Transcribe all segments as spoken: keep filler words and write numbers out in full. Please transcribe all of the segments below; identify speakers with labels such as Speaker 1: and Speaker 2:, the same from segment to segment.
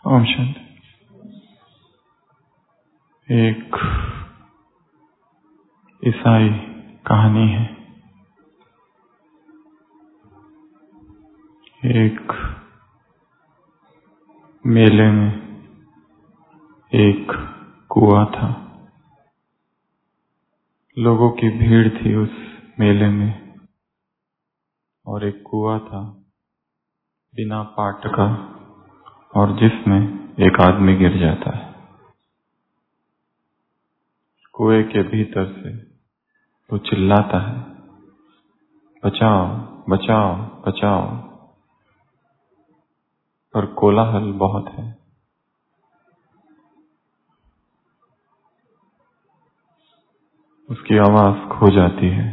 Speaker 1: ओम शांति। एक ईसाई कहानी है। एक मेले में एक कुआं था। लोगों की भीड़ थी उस मेले में, और एक कुआं था बिना पाट का, और जिसमें एक आदमी गिर जाता है। कुएं के भीतर से वो चिल्लाता है, बचाओ बचाओ बचाओ, पर कोलाहल बहुत है। उसकी आवाज खो जाती है।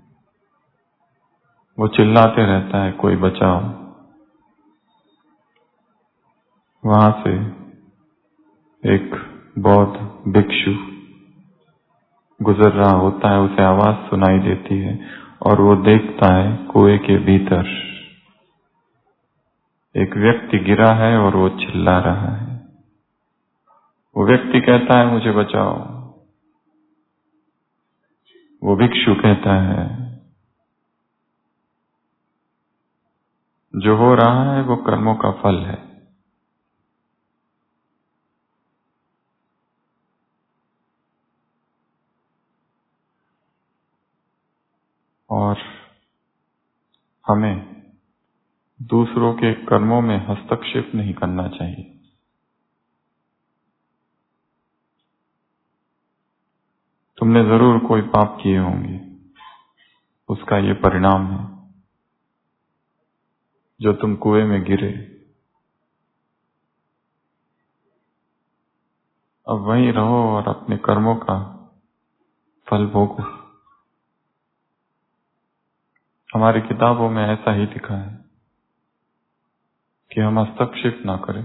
Speaker 1: वो चिल्लाते रहता है, कोई बचाओ। वहां से एक बौद्ध भिक्षु गुजर रहा होता है, उसे आवाज सुनाई देती है और वो देखता है कुएं के भीतर एक व्यक्ति गिरा है और वो चिल्ला रहा है। वो व्यक्ति कहता है, मुझे बचाओ। वो भिक्षु कहता है, जो हो रहा है वो कर्मों का फल है। और हमें दूसरों के कर्मों में हस्तक्षेप नहीं करना चाहिए। तुमने जरूर कोई पाप किए होंगे, उसका ये परिणाम है जो तुम कुएं में गिरे। अब वहीं रहो और अपने कर्मों का फल भोगो। हमारी किताबों में ऐसा ही लिखा है कि हम हस्तक्षेप ना करें।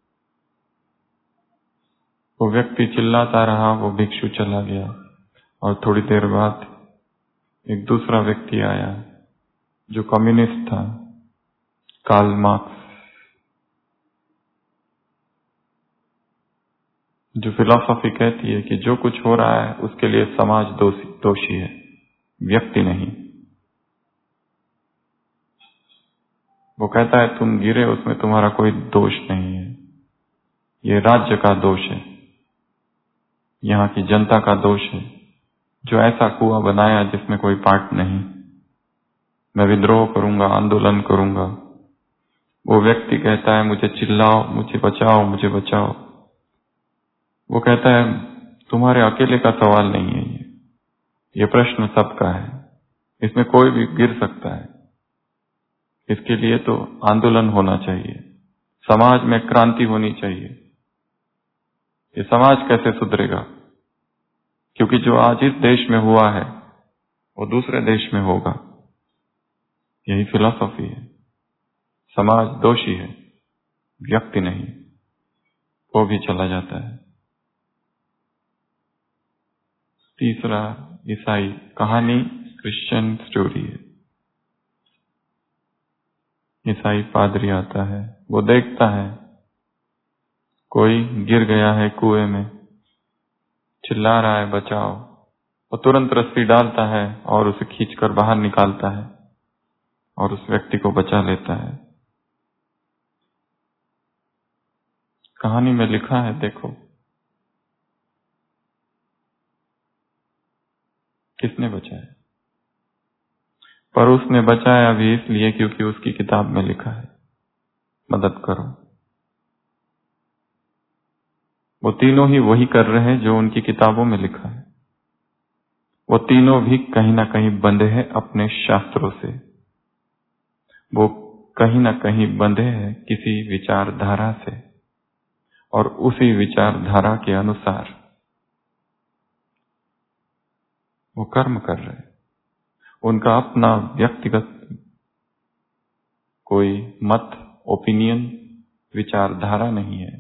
Speaker 1: वो व्यक्ति चिल्लाता रहा, वो भिक्षु चला गया, और थोड़ी देर बाद एक दूसरा व्यक्ति आया जो कम्युनिस्ट था, कार्ल मार्क्स, जो फिलॉसफी कहती है कि जो कुछ हो रहा है उसके लिए समाज दोषी दोषी है, व्यक्ति नहीं। वो कहता है, तुम गिरे उसमें तुम्हारा कोई दोष नहीं है, ये राज्य का दोष है, यहाँ की जनता का दोष है जो ऐसा कुआं बनाया जिसमें कोई पाट नहीं। मैं विद्रोह करूंगा, आंदोलन करूंगा। वो व्यक्ति कहता है, मुझे चिल्लाओ, मुझे बचाओ, मुझे बचाओ। वो कहता है, तुम्हारे अकेले का सवाल नहीं है ये ये प्रश्न सबका है, इसमें कोई भी गिर सकता है। इसके लिए तो आंदोलन होना चाहिए, समाज में क्रांति होनी चाहिए। ये समाज कैसे सुधरेगा? क्योंकि जो आज इस देश में हुआ है वो दूसरे देश में होगा। यही फिलॉसफी है। समाज दोषी है, व्यक्ति नहीं। वो भी चला जाता है। तीसरा ईसाई कहानी क्रिश्चियन स्टोरी है। ईसाई पादरी आता है, वो देखता है कोई गिर गया है कुएं में, चिल्ला रहा है बचाओ। वो तुरंत रस्सी डालता है और उसे खींचकर बाहर निकालता है और उस व्यक्ति को बचा लेता है। कहानी में लिखा है, देखो किसने बचाया। पर उसने बचाया भी इसलिए क्योंकि उसकी किताब में लिखा है, मदद करो। वो तीनों ही वही कर रहे हैं जो उनकी किताबों में लिखा है। वो तीनों भी कहीं ना कहीं बंधे हैं अपने शास्त्रों से। वो कहीं ना कहीं बंधे हैं किसी विचारधारा से, और उसी विचारधारा के अनुसार वो कर्म कर रहे हैं। उनका अपना व्यक्तिगत कोई मत, ओपिनियन, विचारधारा नहीं है।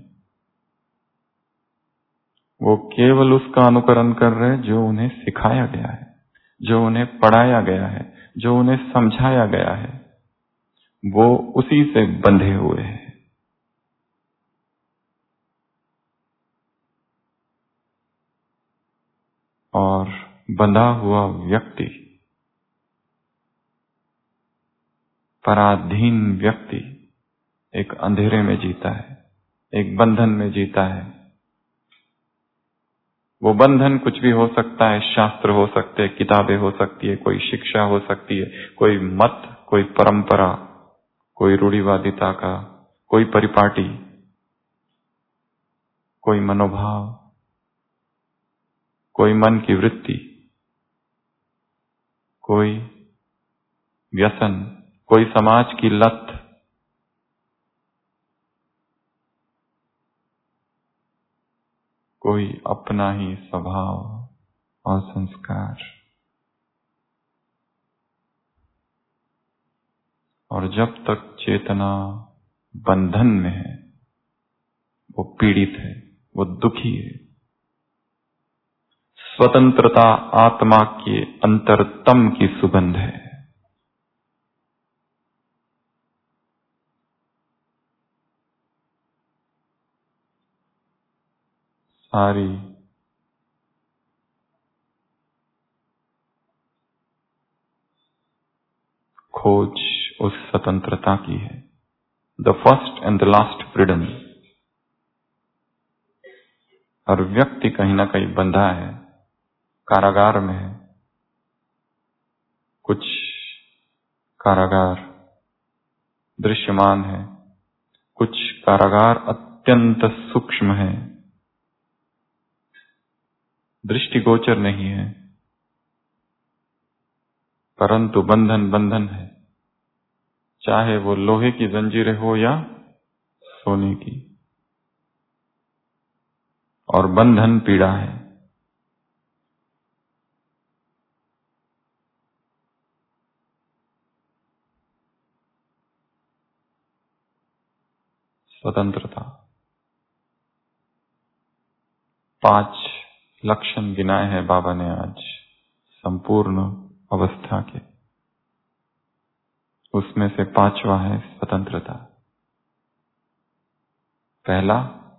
Speaker 1: वो केवल उसका अनुकरण कर रहे हैं जो उन्हें सिखाया गया है, जो उन्हें पढ़ाया गया है, जो उन्हें समझाया गया है। वो उसी से बंधे हुए हैं। और बंधा हुआ व्यक्ति, पराधीन व्यक्ति एक अंधेरे में जीता है, एक बंधन में जीता है। वो बंधन कुछ भी हो सकता है, शास्त्र हो सकते हैं, किताबें हो सकती है, कोई शिक्षा हो सकती है, कोई मत, कोई परंपरा, कोई रूढ़िवादिता का, कोई परिपाटी, कोई मनोभाव, कोई मन की वृत्ति, कोई व्यसन, कोई समाज की लत, कोई अपना ही स्वभाव और संस्कार। और जब तक चेतना बंधन में है, वो पीड़ित है, वो दुखी है। स्वतंत्रता आत्मा के अंतरतम की सुगंध है। सारी खोज उस स्वतंत्रता की है। The first and the last freedom. और व्यक्ति कहीं ना कहीं बंधा है, कारागार में है। कुछ कारागार दृश्यमान है, कुछ कारागार अत्यंत सूक्ष्म है, दृष्टिगोचर नहीं है, परंतु बंधन बंधन है, चाहे वो लोहे की जंजीरें हो या सोने की। और बंधन पीड़ा है। स्वतंत्रता। पांच लक्षण गिनाए हैं बाबा ने आज संपूर्ण अवस्था के। उसमें से पांचवा है स्वतंत्रता। पहला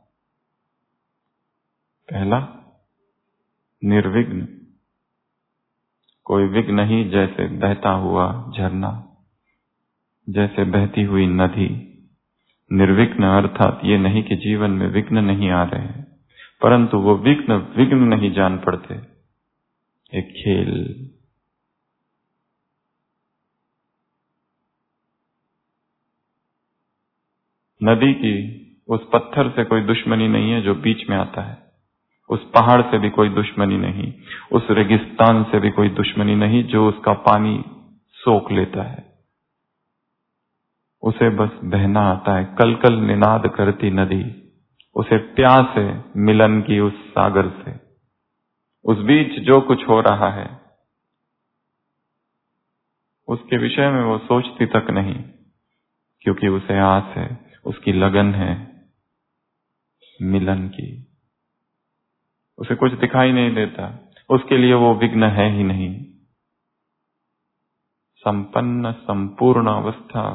Speaker 1: पहला निर्विघ्न। कोई विघ्न नहीं, जैसे बहता हुआ झरना, जैसे बहती हुई नदी। निर्विघ्न अर्थात ये नहीं कि जीवन में विघ्न नहीं आ रहे हैं, परंतु वो विघ्न विघ्न नहीं जान पड़ते। एक खेल, नदी की उस पत्थर से कोई दुश्मनी नहीं है जो बीच में आता है, उस पहाड़ से भी कोई दुश्मनी नहीं, उस रेगिस्तान से भी कोई दुश्मनी नहीं जो उसका पानी सोख लेता है। उसे बस बहना आता है। कल कल निनाद करती नदी, उसे प्यास है मिलन की उस सागर से। उस बीच जो कुछ हो रहा है उसके विषय में वो सोचती तक नहीं, क्योंकि उसे आस है, उसकी लगन है मिलन की। उसे कुछ दिखाई नहीं देता, उसके लिए वो विघ्न है ही नहीं। संपन्न संपूर्ण अवस्था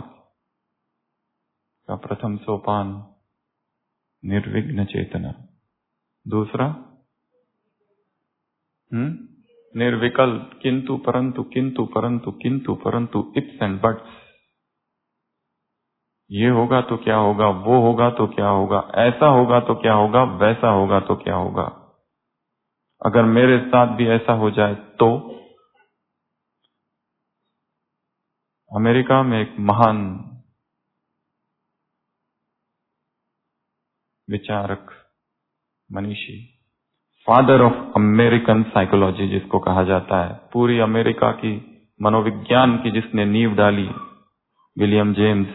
Speaker 1: का प्रथम सोपान निर्विघ्न चेतना। दूसरा हम्म निर्विकल्प। किंतु परंतु किंतु परंतु किंतु परंतु इफ्स एंड बट्स। ये होगा तो क्या होगा, वो होगा तो क्या होगा, ऐसा होगा तो क्या होगा, वैसा होगा तो क्या होगा, अगर मेरे साथ भी ऐसा हो जाए तो। अमेरिका में एक महान विचारक, मनीषी, फादर ऑफ अमेरिकन साइकोलॉजी जिसको कहा जाता है, पूरी अमेरिका की मनोविज्ञान की जिसने नींव डाली, विलियम जेम्स,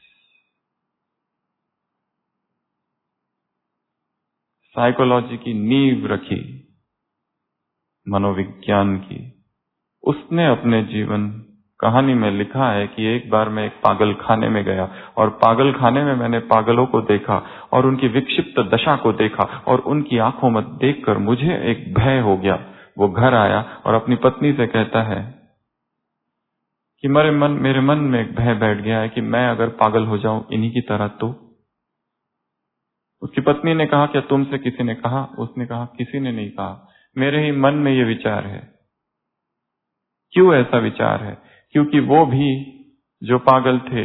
Speaker 1: साइकोलॉजी की नींव रखी मनोविज्ञान की। उसने अपने जीवन कहानी में लिखा है कि एक बार मैं एक पागल खाने में गया और पागल खाने में मैंने पागलों को देखा और उनकी विक्षिप्त दशा को देखा और उनकी आंखों में देखकर मुझे एक भय हो गया। वो घर आया और अपनी पत्नी से कहता है कि मेरे मन मेरे मन में एक भय बैठ गया है कि मैं अगर पागल हो जाऊं इन्हीं की तरह तो। उसकी पत्नी ने कहा, क्या तुमसे किसी ने कहा? उसने कहा, किसी ने नहीं कहा, मेरे ही मन में ये विचार है। क्यों ऐसा विचार है? क्योंकि वो भी जो पागल थे,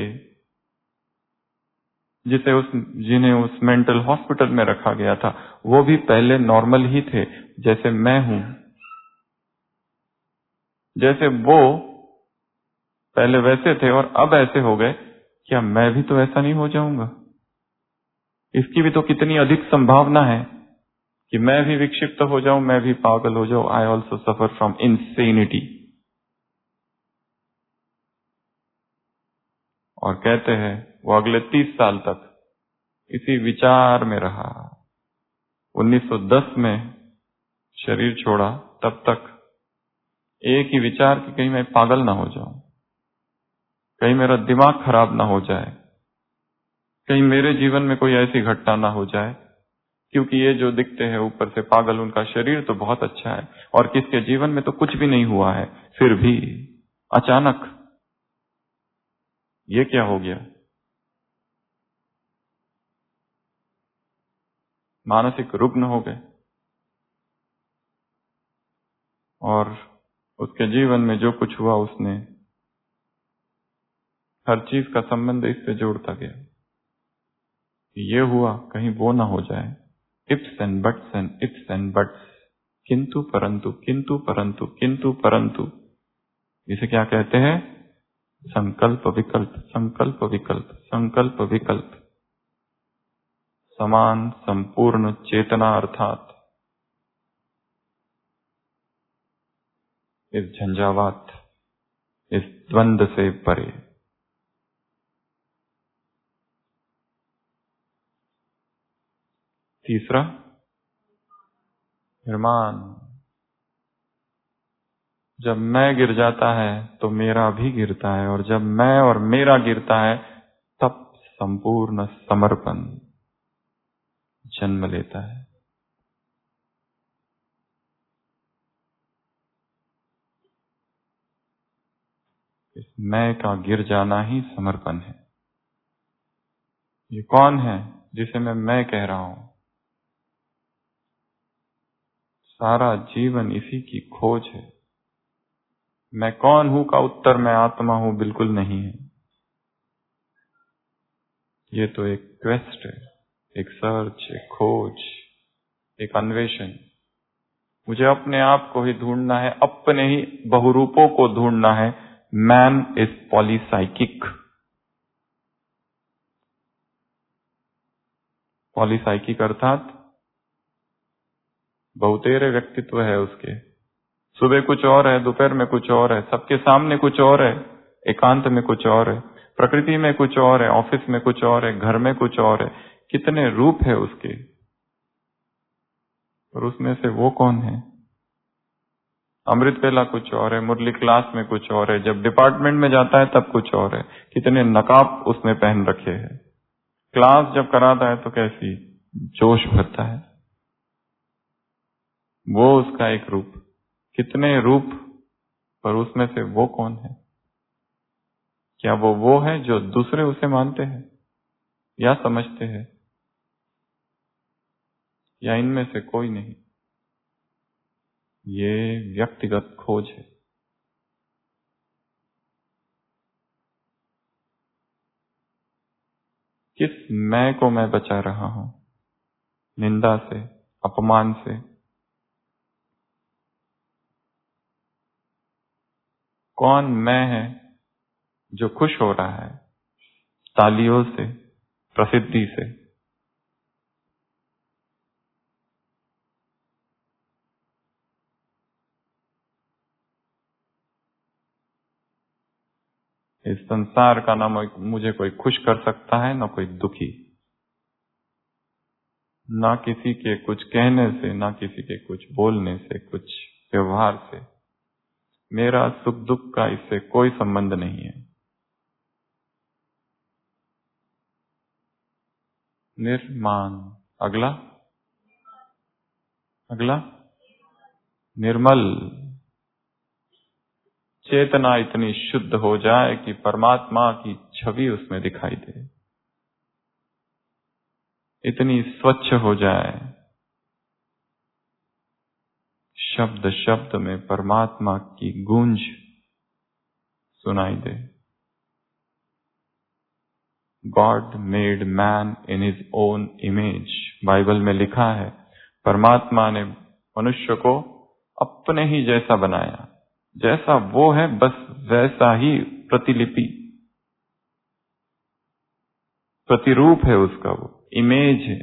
Speaker 1: जिसे उस जिन्हें उस मेंटल हॉस्पिटल में रखा गया था, वो भी पहले नॉर्मल ही थे जैसे मैं हूं। जैसे वो पहले वैसे थे और अब ऐसे हो गए, क्या मैं भी तो ऐसा नहीं हो जाऊंगा? इसकी भी तो कितनी अधिक संभावना है कि मैं भी विक्षिप्त हो जाऊं, मैं भी पागल हो जाऊं। I also suffer from insanity. और कहते हैं वो अगले तीस साल तक इसी विचार में रहा। उन्नीस सौ दस में शरीर छोड़ा, तब तक एक ही विचार कि कहीं मैं पागल ना हो जाऊं, कहीं मेरा दिमाग खराब ना हो जाए, कहीं मेरे जीवन में कोई ऐसी घटना ना हो जाए। क्योंकि ये जो दिखते हैं ऊपर से पागल, उनका शरीर तो बहुत अच्छा है और किसके जीवन में तो कुछ भी नहीं हुआ है, फिर भी अचानक ये क्या हो गया? मानसिक रुग्ण हो गए और उसके जीवन में जो कुछ हुआ उसने हर चीज का संबंध इससे जोड़ता गया। ये हुआ, कहीं वो ना हो जाए। Ifs and buts and ifs and buts, किंतु परंतु किंतु परंतु किंतु परंतु, इसे क्या कहते हैं? संकल्प विकल्प, संकल्प विकल्प, संकल्प विकल्प। समान संपूर्ण चेतना अर्थात इस झंझावात, इस द्वंद से परे। तीसरा, निर्माण। जब मैं गिर जाता है तो मेरा भी गिरता है, और जब मैं और मेरा गिरता है तब संपूर्ण समर्पण जन्म लेता है। इस मैं का गिर जाना ही समर्पण है। ये कौन है जिसे मैं मैं कह रहा हूं? सारा जीवन इसी की खोज है। मैं कौन हूं का उत्तर मैं आत्मा हूं बिल्कुल नहीं है। ये तो एक क्वेस्ट है, एक सर्च, एक खोज, एक अन्वेषण। मुझे अपने आप को ही ढूंढना है, अपने ही बहुरूपों को ढूंढना है। Man is पॉलीसाइकिक। पॉलीसाइकिक अर्थात बहुतेरे व्यक्तित्व है उसके। सुबह कुछ और है, दोपहर में कुछ और है, सबके सामने कुछ और है, एकांत में कुछ और है, प्रकृति में कुछ और है, ऑफिस में कुछ और है, घर में कुछ और है। कितने रूप है उसके, और उसमें से वो कौन है? अमृत वेला कुछ और है, मुरली क्लास में कुछ और है, जब डिपार्टमेंट में जाता है तब कुछ और है। कितने नकाब उसने पहन रखे हैं। क्लास जब कराता है तो कैसी जोश भरता है, वो उसका एक रूप। कितने रूप, पर उसमें से वो कौन है? क्या वो वो है जो दूसरे उसे मानते हैं या समझते हैं, या इनमें से कोई नहीं? ये व्यक्तिगत खोज है। किस मैं को मैं बचा रहा हूं? निंदा से, अपमान से। कौन मैं है जो खुश हो रहा है तालियों से, प्रसिद्धि से? इस संसार का ना मुझे कोई खुश कर सकता है, ना कोई दुखी। ना किसी के कुछ कहने से, ना किसी के कुछ बोलने से, कुछ व्यवहार से। मेरा सुख दुख का इससे कोई संबंध नहीं है। निर्माण। अगला, अगला निर्मल। चेतना इतनी शुद्ध हो जाए कि परमात्मा की छवि उसमें दिखाई दे, इतनी स्वच्छ हो जाए, शब्द शब्द में परमात्मा की गूंज सुनाई दे। God made man in his own image, Bible में लिखा है परमात्मा ने मनुष्य को अपने ही जैसा बनाया, जैसा वो है बस वैसा ही प्रतिलिपि, प्रतिरूप है उसका, वो इमेज है।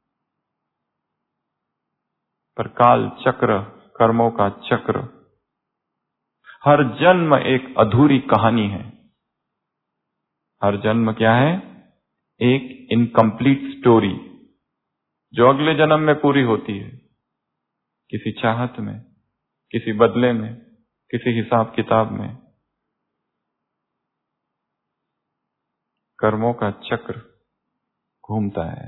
Speaker 1: पर काल चक्र, कर्मों का चक्र, हर जन्म एक अधूरी कहानी है। हर जन्म क्या है? एक इनकम्प्लीट स्टोरी जो अगले जन्म में पूरी होती है, किसी चाहत में, किसी बदले में, किसी हिसाब किताब में। कर्मों का चक्र घूमता है।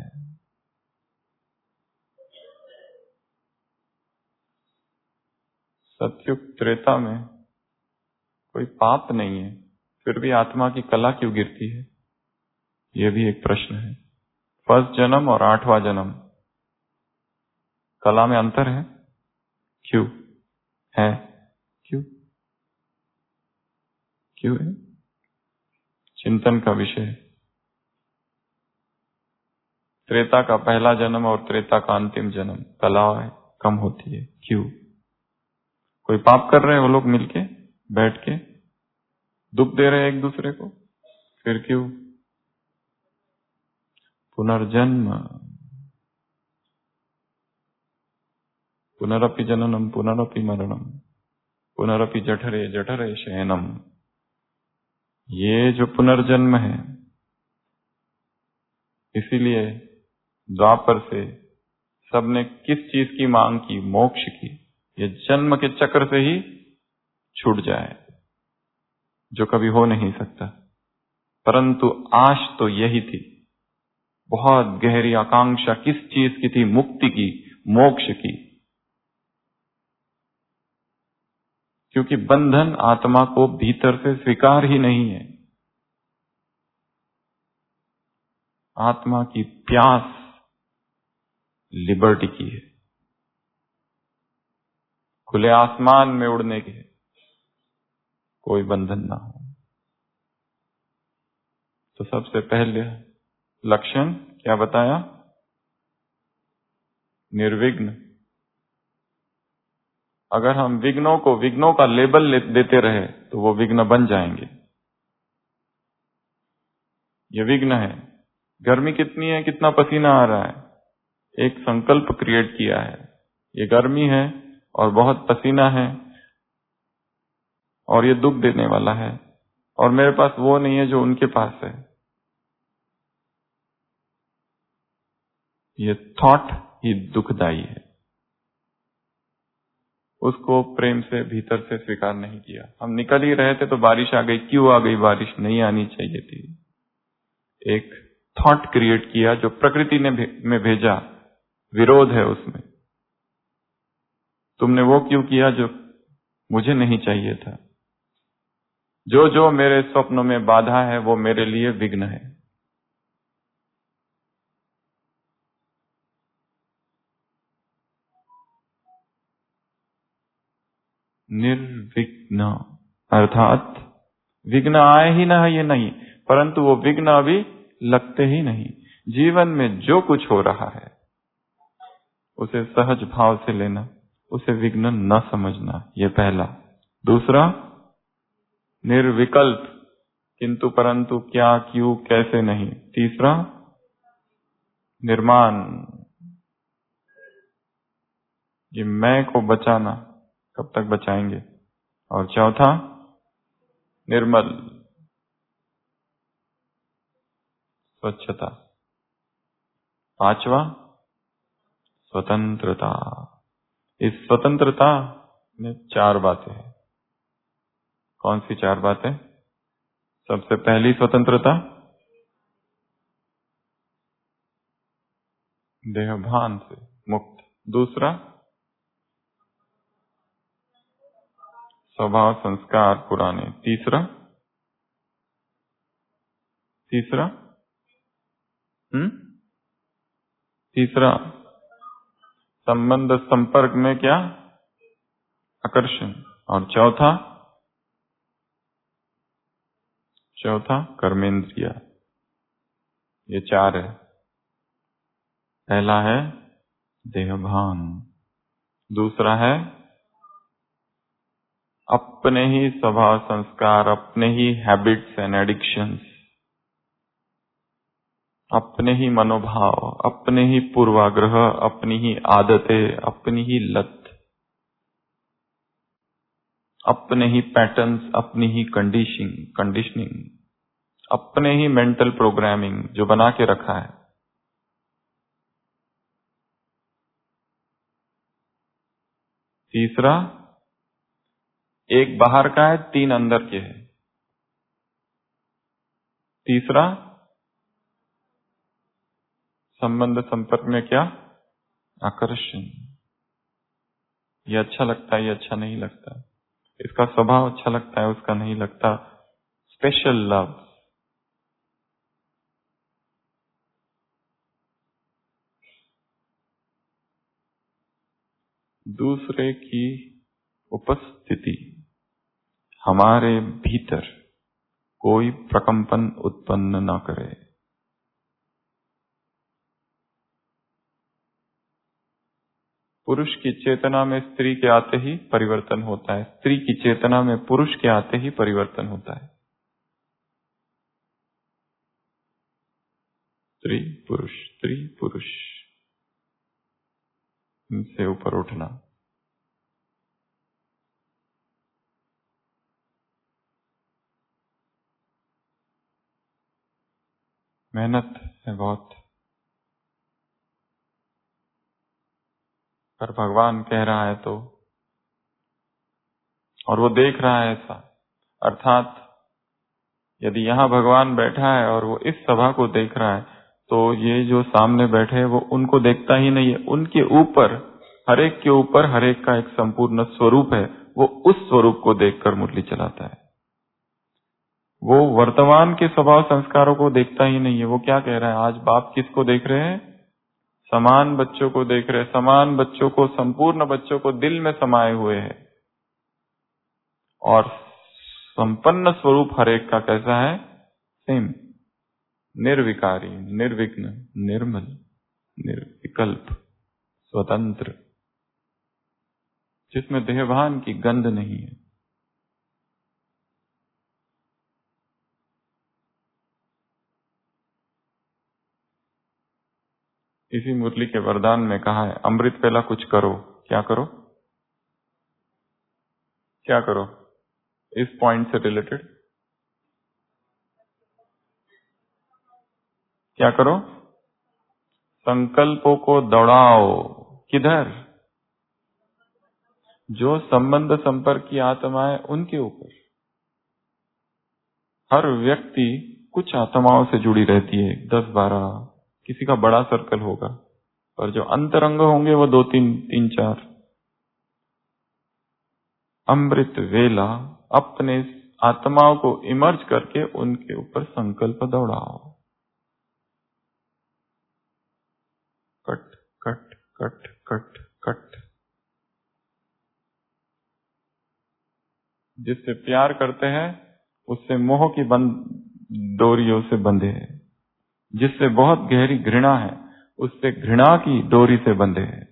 Speaker 1: सतयुग त्रेता में कोई पाप नहीं है, फिर भी आत्मा की कला क्यों गिरती है? यह भी एक प्रश्न है। फर्स्ट जन्म और आठवां जन्म, कला में अंतर है? क्यों है? क्यों क्यों है? चिंतन का विषय। त्रेता का पहला जन्म और त्रेता का अंतिम जन्म, कला कम होती है। क्यों? कोई पाप कर रहे हैं वो लोग मिलके बैठ के, दुख दे रहे हैं एक दूसरे को, फिर क्यों? पुनर्जन्म, पुनरपि जननम पुनरपि मरणम पुनरपि जठरे जठरे शयनम। ये जो पुनर्जन्म है, इसीलिए द्वापर से सबने किस चीज की मांग की? मोक्ष की। ये जन्म के चक्र से ही छूट जाए, जो कभी हो नहीं सकता। परंतु आश तो यही थी, बहुत गहरी आकांक्षा किस चीज की थी? मुक्ति की, मोक्ष की। क्योंकि बंधन आत्मा को भीतर से स्वीकार ही नहीं है। आत्मा की प्यास लिबर्टी की है, खुले आसमान में उड़ने की है, कोई बंधन ना हो। तो सबसे पहले लक्षण क्या बताया? निर्विघ्न। अगर हम विघ्नों को विघ्नों का लेबल देते रहे तो वो विघ्न बन जाएंगे। ये विघ्न है। गर्मी कितनी है, कितना पसीना आ रहा है, एक संकल्प क्रिएट किया है, ये गर्मी है और बहुत पसीना है और ये दुख देने वाला है, और मेरे पास वो नहीं है जो उनके पास है। ये थॉट ही दुखदाई है। उसको प्रेम से भीतर से स्वीकार नहीं किया। हम निकल ही रहे थे तो बारिश आ गई। क्यों आ गई बारिश? नहीं आनी चाहिए थी। एक थॉट क्रिएट किया जो प्रकृति ने भे, में भेजा, विरोध है उसमें। तुमने वो क्यों किया जो मुझे नहीं चाहिए था? जो जो मेरे स्वप्नों में बाधा है वो मेरे लिए विघ्न है। निर्विघ्न अर्थात विघ्न आए ही ना ये नहीं, परंतु वो विघ्न अभी लगते ही नहीं। जीवन में जो कुछ हो रहा है उसे सहज भाव से लेना, उसे विघ्न न समझना, ये पहला। दूसरा, निर्विकल्प, किंतु परंतु क्या क्यों कैसे नहीं। तीसरा, निर्माण, ये मैं को बचाना, कब तक बचाएंगे। और चौथा, निर्मल, स्वच्छता। पांचवा, स्वतंत्रता। इस स्वतंत्रता में चार बातें हैं। कौन सी चार बातें? सबसे पहली स्वतंत्रता, देहभान से मुक्त। दूसरा, स्वभाव संस्कार पुराने। तीसरा, तीसरा हम्म तीसरा, संबंध संपर्क में क्या? आकर्षण। और चौथा चौथा कर्मेंद्रिया। ये चार है। पहला है देहभान, दूसरा है अपने ही स्वभाव संस्कार, अपने ही हैबिट्स एंड एडिक्शंस, अपने ही मनोभाव, अपने ही पूर्वाग्रह, अपनी ही आदतें, अपनी ही लत, अपने ही पैटर्न्स, अपनी ही कंडीशनिंग कंडीशनिंग अपने ही मेंटल प्रोग्रामिंग जो बना के रखा है। तीसरा, एक बाहर का है, तीन अंदर के है। तीसरा, संबंध संपर्क में क्या? आकर्षण। ये अच्छा लगता है, ये अच्छा नहीं लगता, इसका स्वभाव अच्छा लगता है, उसका नहीं लगता। Special love. दूसरे की उपस्थिति हमारे भीतर कोई प्रकंपन उत्पन्न न करे। पुरुष की चेतना में स्त्री के आते ही परिवर्तन होता है, स्त्री की चेतना में पुरुष के आते ही परिवर्तन होता है। स्त्री पुरुष, स्त्री पुरुष, इनसे ऊपर उठना। मेहनत है बहुत, पर भगवान कह रहा है तो, और वो देख रहा है ऐसा। अर्थात यदि यहाँ भगवान बैठा है और वो इस सभा को देख रहा है, तो ये जो सामने बैठे हैं वो उनको देखता ही नहीं है, उनके ऊपर, हरेक के ऊपर हरेक का एक संपूर्ण स्वरूप है, वो उस स्वरूप को देखकर मुरली चलाता है। वो वर्तमान के स्वभाव संस्कारों को देखता ही नहीं है। वो क्या कह रहा है? आज बाप किसको देख रहे हैं? समान बच्चों को देख रहे हैं, समान बच्चों को, संपूर्ण बच्चों को दिल में समाये हुए हैं। और संपन्न स्वरूप हरेक का कैसा है? सेम, निर्विकारी, निर्विघ्न, निर्मल, निर्विकल्प, स्वतंत्र, जिसमें देहभान की गंध नहीं है। इसी मुरली के वरदान में कहा है, अमृत पहला कुछ करो। क्या करो? क्या करो? इस पॉइंट से रिलेटेड क्या करो? संकल्पों को दौड़ाओ। किधर? जो संबंध संपर्क की आत्माएं, उनके ऊपर। हर व्यक्ति कुछ आत्माओं से जुड़ी रहती है, दस बारह, किसी का बड़ा सर्कल होगा, पर जो अंतरंग होंगे वो दो तीन तीन चार। अमृत वेला अपने आत्माओं को इमर्ज करके उनके ऊपर संकल्प दौड़ाओ। Cut cut cut cut cut. जिससे प्यार करते हैं उससे मोह की बंद डोरियों से बंधे हैं। जिससे बहुत गहरी घृणा है उससे घृणा की डोरी से बंधे हैं।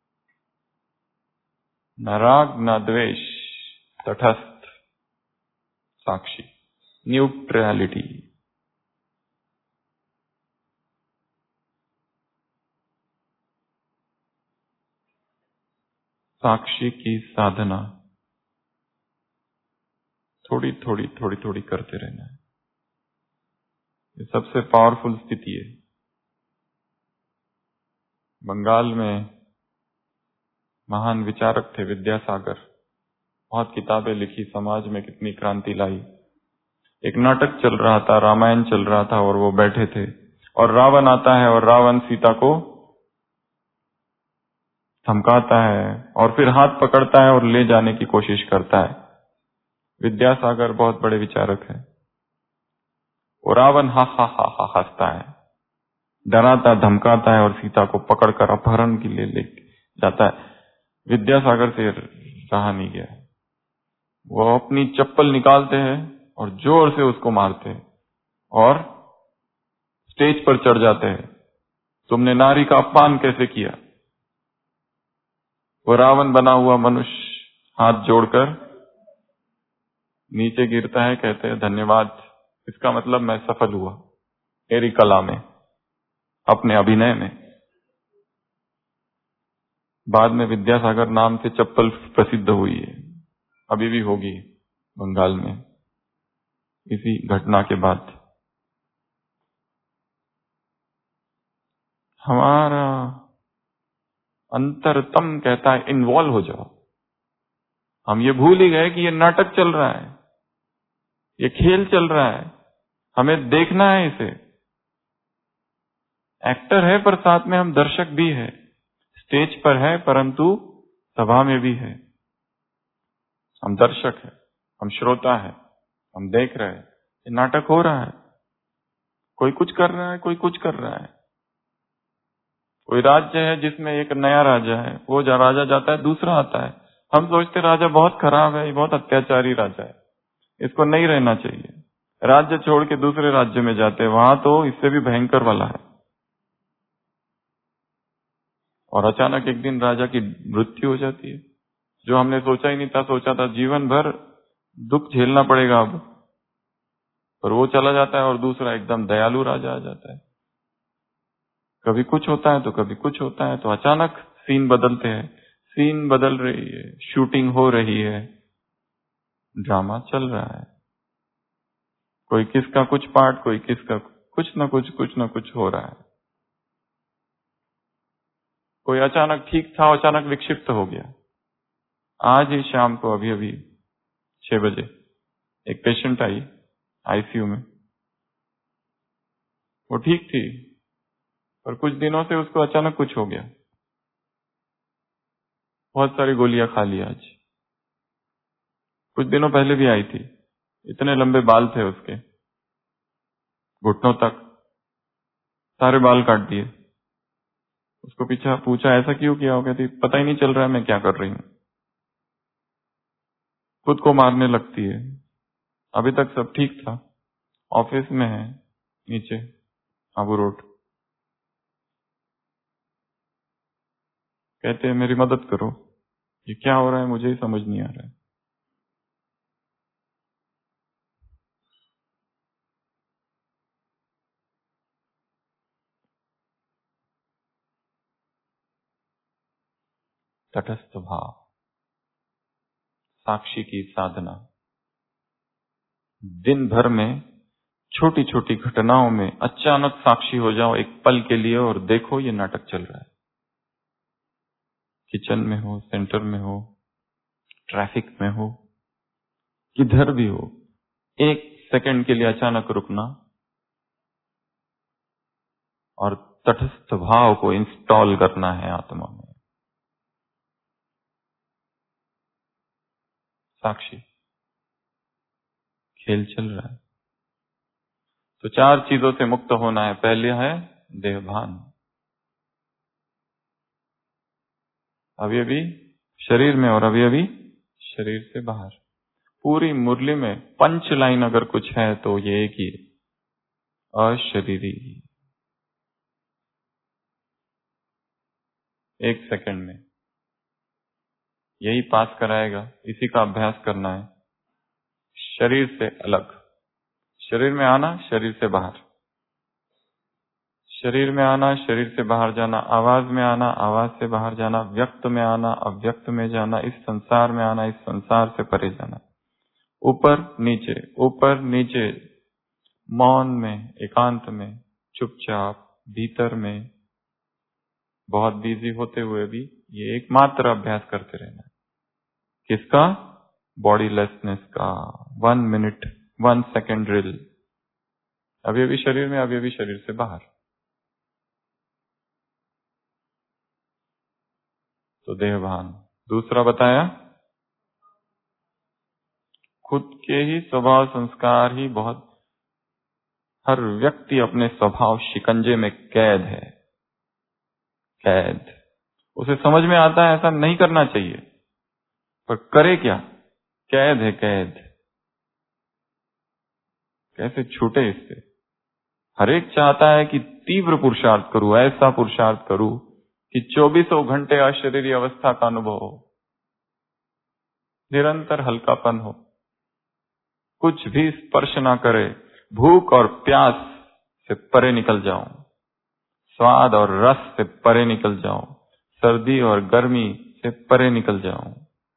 Speaker 1: न राग न द्वेष, तटस्थ, साक्षी, न्यूट्रलिटी। साक्षी की साधना थोड़ी थोड़ी थोड़ी थोड़ी करते रहना है। ये सबसे पावरफुल स्थिति है। बंगाल में महान विचारक थे विद्यासागर, बहुत किताबें लिखी, समाज में कितनी क्रांति लाई। एक नाटक चल रहा था, रामायण चल रहा था, और वो बैठे थे और रावण आता है और रावण सीता को धमकाता है और फिर हाथ पकड़ता है और ले जाने की कोशिश करता है। विद्यासागर बहुत बड़े विचारक है। वो रावण हा हा हा हा हंसता है, डराता धमकाता है और सीता को पकड़कर अपहरण के लिए ले जाता है। विद्यासागर से रहा नहीं गया। वो अपनी चप्पल निकालते हैं और जोर से उसको मारते हैं और स्टेज पर चढ़ जाते हैं, तुमने नारी का अपमान कैसे किया। वो रावण बना हुआ मनुष्य हाथ जोड़कर नीचे गिरता है, कहते हैं धन्यवाद, इसका मतलब मैं सफल हुआ मेरी कला में, अपने अभिनय में। बाद में विद्यासागर नाम से चप्पल प्रसिद्ध हुई है, अभी भी होगी बंगाल में इसी घटना के बाद। हमारा अंतरतम कहता है इन्वॉल्व हो जाओ। हम ये भूल ही गए कि ये नाटक चल रहा है, ये खेल चल रहा है, हमें देखना है इसे। एक्टर है पर साथ में हम दर्शक भी है, स्टेज पर है परंतु सभा में भी है। हम दर्शक है, हम श्रोता है, हम देख रहे हैं ये नाटक हो रहा है। कोई कुछ कर रहा है, कोई कुछ कर रहा है। कोई राज्य है जिसमें एक नया राजा है, वो जा राजा जाता है, दूसरा आता है, हम सोचते राजा बहुत खराब है, ये बहुत अत्याचारी राजा है, इसको नहीं रहना चाहिए। राज्य छोड़ के दूसरे राज्य में जाते हैं, वहां तो इससे भी भयंकर वाला है। और अचानक एक दिन राजा की मृत्यु हो जाती है, जो हमने सोचा ही नहीं था, सोचा था जीवन भर दुख झेलना पड़ेगा अब, पर वो चला जाता है और दूसरा एकदम दयालु राजा आ जाता है। कभी कुछ होता है तो कभी कुछ होता है, तो अचानक सीन बदलते हैं, सीन बदल रही है, शूटिंग हो रही है, ड्रामा चल रहा है, कोई किसका कुछ पार्ट, कोई किसका कुछ ना कुछ कुछ ना कुछ हो रहा है। कोई अचानक ठीक था, अचानक विक्षिप्त हो गया। आज ही शाम को अभी अभी छह बजे एक पेशेंट आई आईसीयू में, वो ठीक थी पर कुछ दिनों से उसको अचानक कुछ हो गया, बहुत सारी गोलियां खा ली। आज कुछ दिनों पहले भी आई थी, इतने लंबे बाल थे उसके, घुटनों तक, सारे बाल काट दिए। उसको पीछा पूछा ऐसा क्यों किया हो, कहती पता ही नहीं चल रहा है मैं क्या कर रही हूं, खुद को मारने लगती है। अभी तक सब ठीक था, ऑफिस में है नीचे आबू रोड, कहते हैं मेरी मदद करो, ये क्या हो रहा है मुझे ही समझ नहीं आ रहा है। तटस्थ भाव, साक्षी की साधना। दिन भर में छोटी छोटी घटनाओं में अचानक साक्षी हो जाओ एक पल के लिए और देखो ये नाटक चल रहा है। किचन में हो, सेंटर में हो, ट्रैफिक में हो, किधर भी हो, एक सेकंड के लिए अचानक रुकना और तटस्थ भाव को इंस्टॉल करना है आत्मा में। साक्षी, खेल चल रहा है तो चार चीजों से मुक्त होना है। पहले है देहभान, अभी अभी शरीर में और अभी अभी शरीर से बाहर। पूरी मुरली में पंच लाइन अगर कुछ है तो ये एक ही, अशरीरी। एक सेकंड में यही पास कराएगा, इसी का अभ्यास करना है। शरीर से अलग, शरीर में आना, शरीर से बाहर, शरीर में आना, शरीर से बाहर जाना, आवाज में आना, आवाज से बाहर जाना, व्यक्त में आना, अव्यक्त में जाना, इस संसार में आना, इस संसार से परे जाना, ऊपर नीचे, ऊपर नीचे, मौन में, एकांत में, चुपचाप, भीतर में, बहुत बिजी होते हुए भी ये एकमात्र अभ्यास करते रहना है। किसका? बॉडी लेसनेस का। One minute one second drill, अभी अभी शरीर में, अभी अभी शरीर से बाहर। तो देहभान। दूसरा बताया, खुद के ही स्वभाव संस्कार ही बहुत, हर व्यक्ति अपने स्वभाव शिकंजे में कैद है, कैद। उसे समझ में आता है ऐसा नहीं करना चाहिए, पर करे क्या? कैद है कैद। कैसे छूटे इससे? हर एक चाहता है कि तीव्र पुरुषार्थ करूं, ऐसा पुरुषार्थ करूं कि चौबीसों घंटे अशरीरी अवस्था का अनुभव हो, निरंतर हल्कापन हो, कुछ भी स्पर्श ना करे, भूख और प्यास से परे निकल जाऊं, स्वाद और रस से परे निकल जाऊं, सर्दी और गर्मी से परे निकल जाऊं।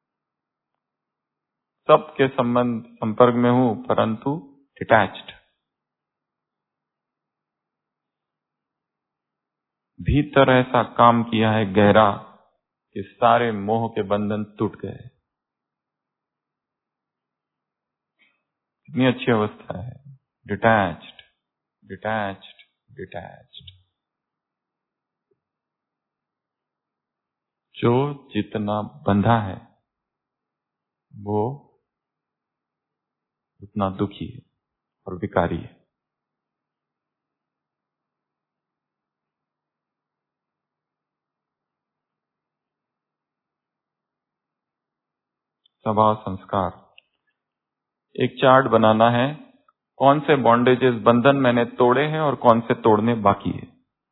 Speaker 1: सबके संबंध संपर्क में हूं परंतु डिटैच्ड। भीतर ऐसा काम किया है गहरा कि सारे मोह के बंधन टूट गए। कितनी अच्छी अवस्था है, डिटैच्ड डिटैच्ड डिटैच्ड। जो जितना बंधा है वो उतना दुखी है और विकारी है। स्वभाव संस्कार। एक चार्ट बनाना है, कौन से बॉन्डेजेस बंधन मैंने तोड़े हैं और कौन से तोड़ने बाकी है।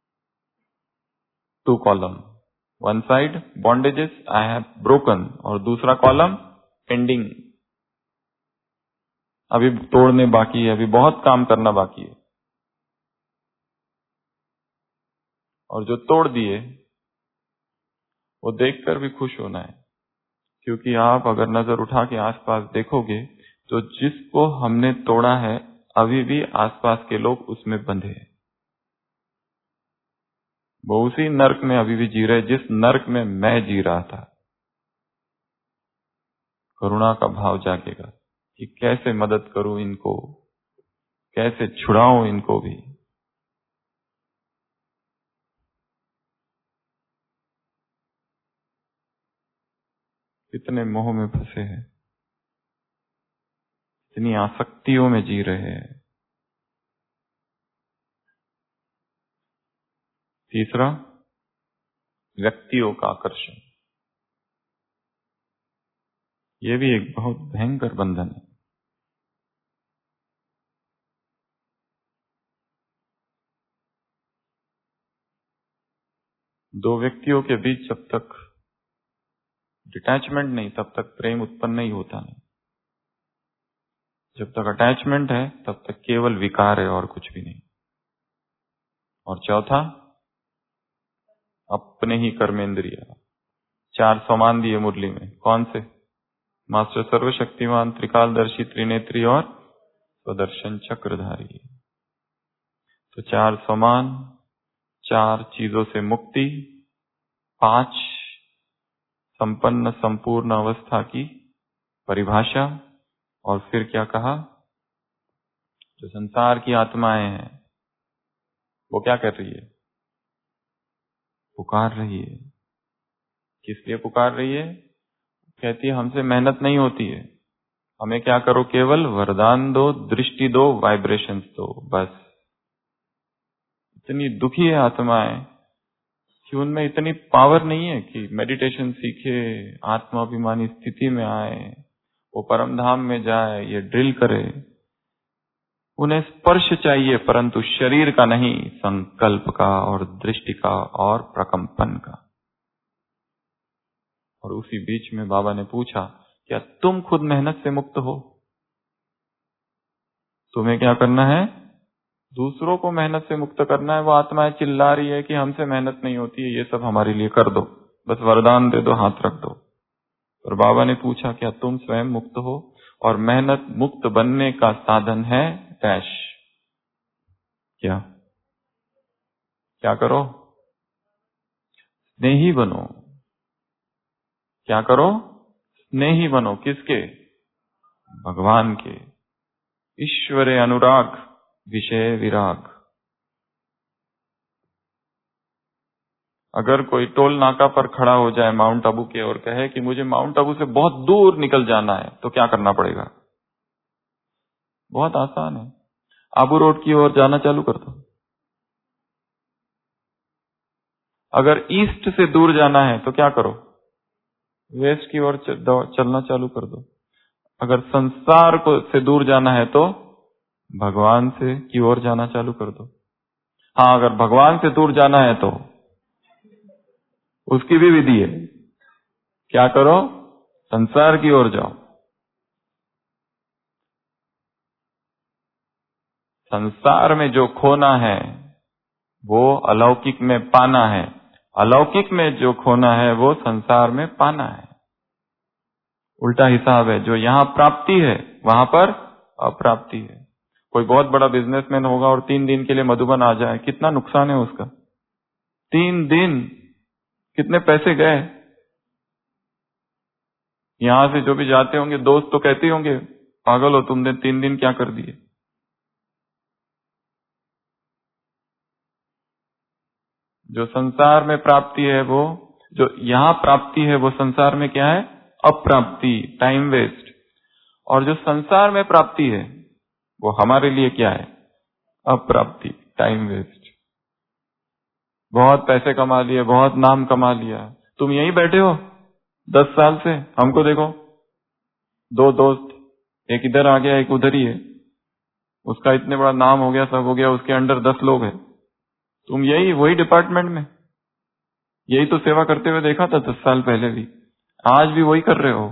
Speaker 1: Two column, one side bondages I have broken और दूसरा कॉलम पेंडिंग, अभी तोड़ने बाकी है, अभी बहुत काम करना बाकी है। और जो तोड़ दिए वो देखकर भी खुश होना है, क्योंकि आप अगर नजर उठा के आसपास देखोगे तो जिसको हमने तोड़ा है अभी भी आसपास के लोग उसमें बंधे हैं। वो उसी नर्क में अभी भी जी रहे जिस नर्क में मैं जी रहा था। करुणा का भाव जागेगा कि कैसे मदद करूं इनको, कैसे छुड़ाऊं इनको भी। कितने मोह में फंसे हैं, इतनी आसक्तियों में जी रहे हैं। तीसरा, व्यक्तियों का आकर्षण। यह भी एक बहुत भयंकर बंधन है। दो व्यक्तियों के बीच जब तक डिटैचमेंट नहीं तब तक प्रेम उत्पन्न नहीं होता नहीं। जब तक अटैचमेंट है तब तक केवल विकार है और कुछ भी नहीं। और चौथा, अपने ही कर्मेंद्रिय। चार समान दिए मुरली में, कौन से? मास्टर सर्वशक्तिमान, त्रिकालदर्शी, त्रिनेत्री और स्वदर्शन चक्रधारी। तो चार समान, चार चीजों से मुक्ति, पांच संपन्न संपूर्ण अवस्था की परिभाषा। और फिर क्या कहा? जो संसार की आत्माएं हैं वो क्या कर रही है? पुकार रही है। किस लिए पुकार रही है? कहती है हमसे मेहनत नहीं होती है, हमें क्या करो, केवल वरदान दो, दृष्टि दो, वाइब्रेशंस दो, बस। इतनी दुखी है आत्माएं कि उनमें इतनी पावर नहीं है कि मेडिटेशन सीखे, आत्माभिमानी स्थिति में आए, वो परम धाम में जाए, ये ड्रिल करे। उन्हें स्पर्श चाहिए परंतु शरीर का नहीं, संकल्प का और दृष्टि का और प्रकंपन का। और उसी बीच में बाबा ने पूछा, क्या तुम खुद मेहनत से मुक्त हो? तुम्हें क्या करना है? दूसरों को मेहनत से मुक्त करना है। वो आत्माएं चिल्ला रही है कि हमसे मेहनत नहीं होती है, ये सब हमारे लिए कर दो, बस वरदान दे दो, हाथ रख दो। और बाबा ने पूछा, क्या तुम स्वयं मुक्त हो? और मेहनत मुक्त बनने का साधन है डैश। क्या क्या करो? स्नेही बनो। क्या करो? स्नेही बनो। किसके? भगवान के। ईश्वरे अनुराग विषय विराग। अगर कोई टोल नाका पर खड़ा हो जाए माउंट आबू के और कहे कि मुझे माउंट आबू से बहुत दूर निकल जाना है, तो क्या करना पड़ेगा? बहुत आसान है, आबू रोड की ओर जाना चालू कर दो। अगर ईस्ट से दूर जाना है तो क्या करो? वेस्ट की ओर चलना चालू कर दो। अगर संसार को से दूर जाना है तो भगवान से की ओर जाना चालू कर दो। हाँ, अगर भगवान से दूर जाना है तो उसकी भी विधि है। क्या करो? संसार की ओर जाओ। संसार में जो खोना है वो अलौकिक में पाना है, अलौकिक में जो खोना है वो संसार में पाना है। उल्टा हिसाब है, जो यहां प्राप्ति है वहां पर अप्राप्ति है। कोई बहुत बड़ा बिजनेसमैन होगा और तीन दिन के लिए मधुबन आ जाए, कितना नुकसान है उसका। तीन दिन कितने पैसे गए। यहां से जो भी जाते होंगे दोस्त तो कहते होंगे पागल हो तुमने तीन दिन क्या कर दिए। जो संसार में प्राप्ति है वो, जो यहां प्राप्ति है वो संसार में क्या है? अप्राप्ति, टाइम वेस्ट। और जो संसार में प्राप्ति है वो हमारे लिए क्या है? अप्राप्ति, टाइम वेस्ट। बहुत पैसे कमा लिए, बहुत नाम कमा लिया, तुम यहीं बैठे हो दस साल से। हमको देखो, दो दोस्त, एक इधर आ गया एक उधर ही है, उसका इतने बड़ा नाम हो गया, सब हो गया, उसके अंडर दस लोग हैं। तुम यही वही डिपार्टमेंट में यही तो सेवा करते हुए देखा था दस साल पहले भी, आज भी वही कर रहे हो।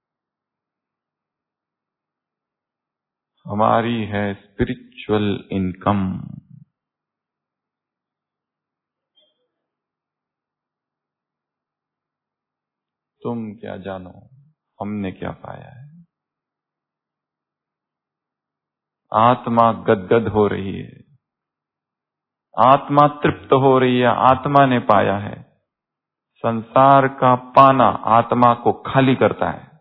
Speaker 1: हमारी है स्पिरिचुअल इनकम। तुम क्या जानो हमने क्या पाया है। आत्मा गदगद हो रही है, आत्मा तृप्त हो रही है, आत्मा ने पाया है। संसार का पाना आत्मा को खाली करता है।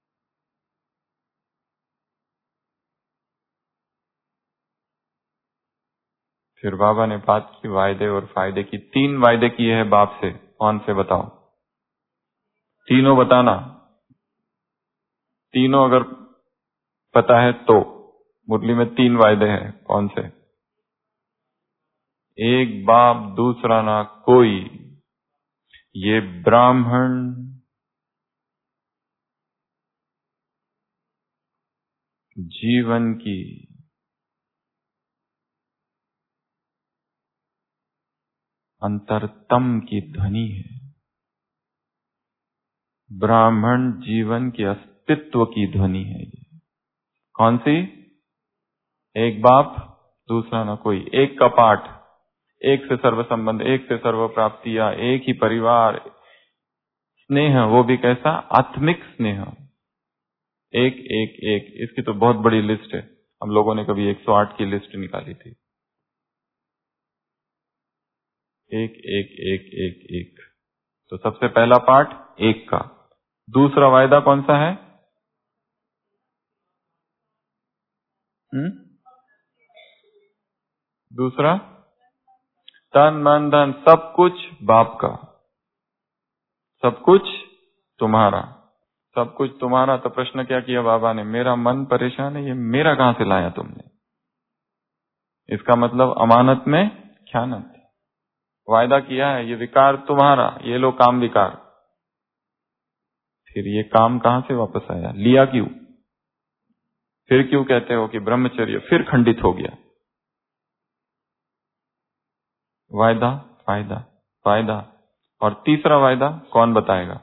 Speaker 1: फिर बाबा ने बात की वायदे और फायदे की। तीन वायदे किए हैं बाप से, कौन से बताओ? तीनों बताना। तीनों अगर पता है तो मुरली में तीन वायदे हैं, कौन से? एक बाप दूसरा ना कोई, ये ब्राह्मण जीवन की अंतरतम की ध्वनि है। ब्राह्मण जीवन के अस्तित्व की ध्वनि है। ये कौन सी? एक बाप दूसरा ना कोई, एक का पाठ, एक से सर्व संबंध, एक से सर्व प्राप्तियां, एक ही परिवार, स्नेह, वो भी कैसा? आत्मिक स्नेह। एक एक एक, इसकी तो बहुत बड़ी लिस्ट है। हम लोगों ने कभी एक सौ आठ की लिस्ट निकाली थी। एक एक एक एक एक। तो सबसे पहला पाठ एक का। दूसरा वायदा कौन सा है? हम्म दूसरा, तन मन धन सब कुछ बाप का, सब कुछ तुम्हारा, सब कुछ तुम्हारा। तो प्रश्न क्या किया बाबा ने? मेरा मन परेशान है, ये मेरा कहां से लाया तुमने? इसका मतलब अमानत में ख्यानत। वायदा किया है ये विकार तुम्हारा, ये लो काम विकार। फिर ये काम कहां से वापस आया? लिया क्यों? फिर क्यों कहते हो कि ब्रह्मचर्य फिर खंडित हो गया? वायदा, फायदा, फायदा। और तीसरा वायदा कौन बताएगा?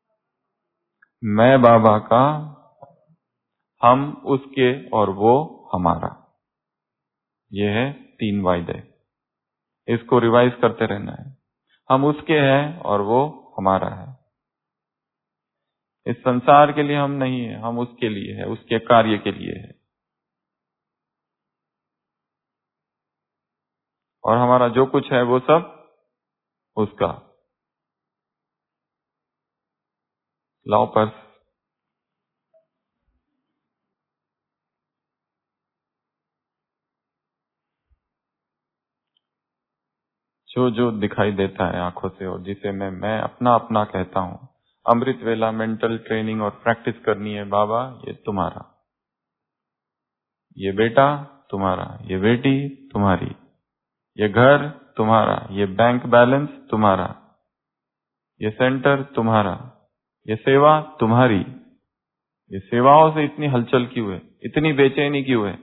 Speaker 1: मैं बाबा का, हम उसके और वो हमारा। ये है तीन वायदे। इसको रिवाइज करते रहना है। हम उसके हैं और वो हमारा है। इस संसार के लिए हम नहीं है, हम उसके लिए है, उसके कार्य के लिए है। और हमारा जो कुछ है वो सब उसका। लाओ पर्स। जो जो दिखाई देता है आंखों से और जिसे मैं मैं अपना अपना कहता हूं, अमृत वेला मेंटल ट्रेनिंग और प्रैक्टिस करनी है बाबा, ये तुम्हारा, ये बेटा तुम्हारा, ये बेटी तुम्हारी, ये घर तुम्हारा, ये बैंक बैलेंस तुम्हारा, ये सेंटर तुम्हारा, ये सेवा तुम्हारी, ये सेवाओं से इतनी हलचल क्यों है, इतनी बेचैनी क्यों है?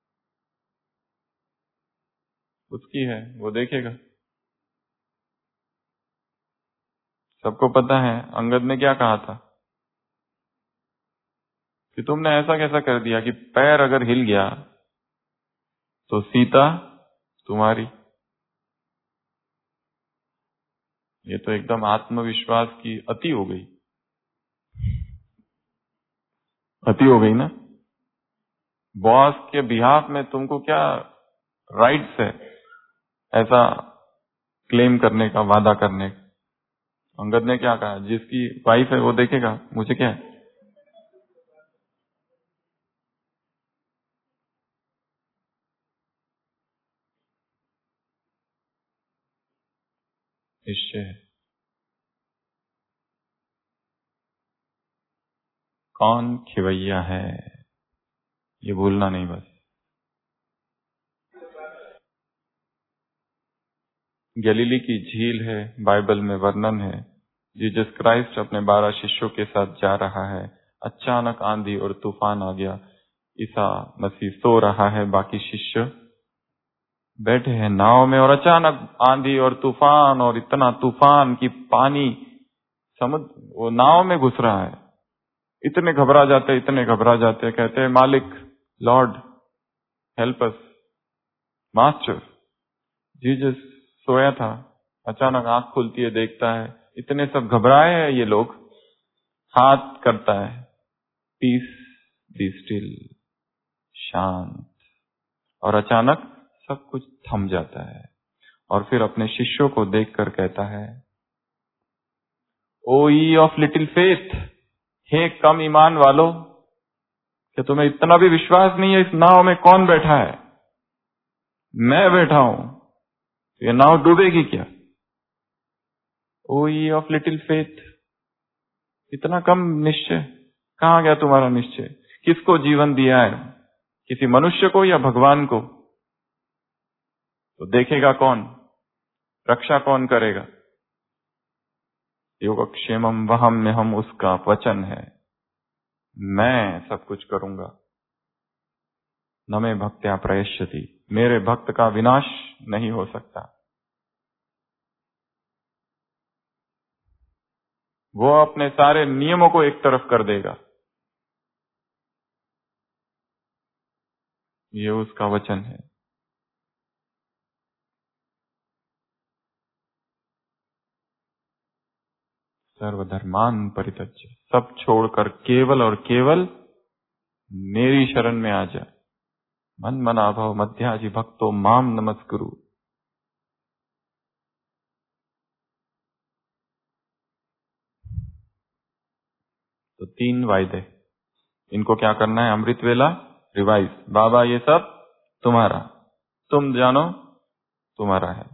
Speaker 1: उसकी है, वो देखेगा। सबको पता है अंगद ने क्या कहा था कि तुमने ऐसा कैसा कर दिया कि पैर अगर हिल गया तो सीता तुम्हारी। ये तो एकदम आत्मविश्वास की अति हो गई, अति हो गई ना। बॉस के बिहाफ में तुमको क्या राइट्स है ऐसा क्लेम करने का, वादा करने का? अंगद ने क्या कहा, जिसकी वाइफ है वो देखेगा, मुझे क्या है। निश्चय है। कौन खिवैया है ये भूलना नहीं बस। गलीली की झील है, बाइबल में वर्णन है, जीसस क्राइस्ट अपने बारह शिष्यों के साथ जा रहा है, अचानक आंधी और तूफान आ गया। ईसा मसीह सो रहा है, बाकी शिष्य बैठे हैं नाव में, और अचानक आंधी और तूफान, और इतना तूफान कि पानी समुद्र वो नाव में घुस रहा है। इतने घबरा जाते इतने घबरा जाते कहते हैं, मालिक, lord help us, master. Jesus सोया था, अचानक आंख खुलती है, देखता है इतने सब घबराए हैं ये लोग। हाथ करता है, पीस बी स्टिल, शांत, और अचानक सब कुछ थम जाता है। और फिर अपने शिष्यों को देखकर कहता है, O ye of little faith, हे कम ईमान वालों, कि तुम्हें इतना भी विश्वास नहीं है? इस नाव में कौन बैठा है? मैं बैठा हूं, ये नाव डूबेगी क्या? O ye of little faith, इतना कम निश्चय, कहां गया तुम्हारा निश्चय? किसको जीवन दिया है, किसी मनुष्य को या भगवान को? तो देखेगा कौन, रक्षा कौन करेगा? योगक्षेमम वहम में हम, उसका वचन है, मैं सब कुछ करूंगा। न मे भक्त्या प्रयश्यति, मेरे भक्त का विनाश नहीं हो सकता। वो अपने सारे नियमों को एक तरफ कर देगा। ये उसका वचन है। सर्वधर्मान परित्यज्य, सब छोड़कर केवल और केवल मेरी शरण में आ जा। मन मना भव मध्याजी भक्तो माम नमस्कुरु। तो तीन वायदे, इनको क्या करना है? अमृत वेला रिवाइज, बाबा ये सब तुम्हारा, तुम जानो तुम्हारा है।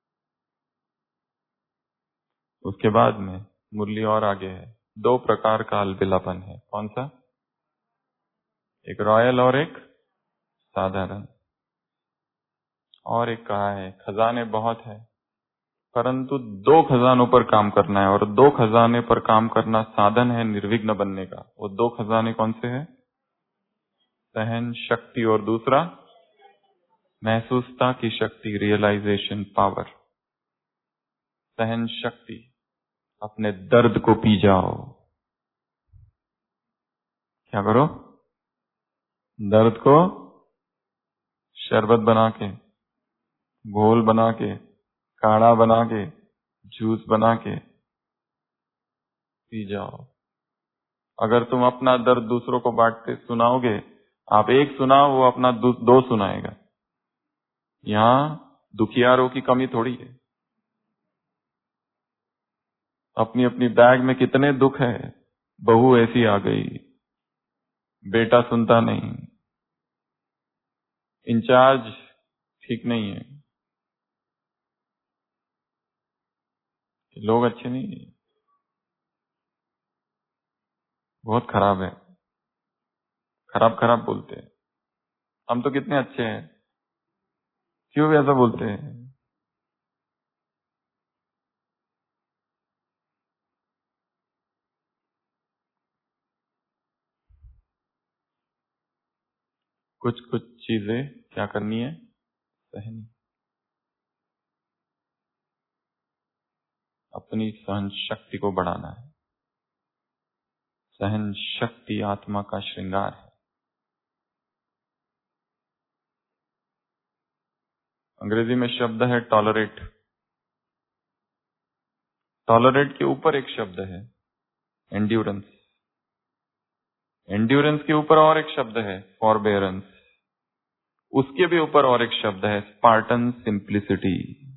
Speaker 1: उसके बाद में मुरली और आगे है, दो प्रकार का अलबिलापन है। कौन सा? एक रॉयल और एक साधारण। और एक कहा है, खजाने बहुत है परंतु दो खजानों पर काम करना है, और दो खजाने पर काम करना साधन है निर्विघ्न बनने का। वो दो खजाने कौन से हैं? सहन शक्ति, और दूसरा महसूसता की शक्ति, रियलाइजेशन पावर। सहन शक्ति, अपने दर्द को पी जाओ। क्या करो? दर्द को शरबत बना के, घोल बना के, काढ़ा बना के, जूस बना के पी जाओ। अगर तुम अपना दर्द दूसरों को बांटते सुनाओगे, आप एक सुनाओ, वो अपना दो, दो सुनाएगा। यहां दुखियारों की कमी थोड़ी है। अपनी अपनी बैग में कितने दुख है। बहू ऐसी आ गई, बेटा सुनता नहीं, इंचार्ज ठीक नहीं है, लोग अच्छे नहीं है, बहुत खराब है, खराब खराब बोलते हैं। हम तो कितने अच्छे हैं, क्यों ऐसा बोलते हैं? कुछ कुछ चीजें क्या करनी है, सहनी। अपनी सहन शक्ति को बढ़ाना है। सहन शक्ति आत्मा का श्रृंगार है। अंग्रेजी में शब्द है टॉलरेट। टॉलरेट के ऊपर एक शब्द है एंड्योरेंस। एंड्योरेंस के ऊपर और एक शब्द है फॉरबेरेंस। उसके भी ऊपर और एक शब्द है स्पार्टन सिंप्लिसिटी,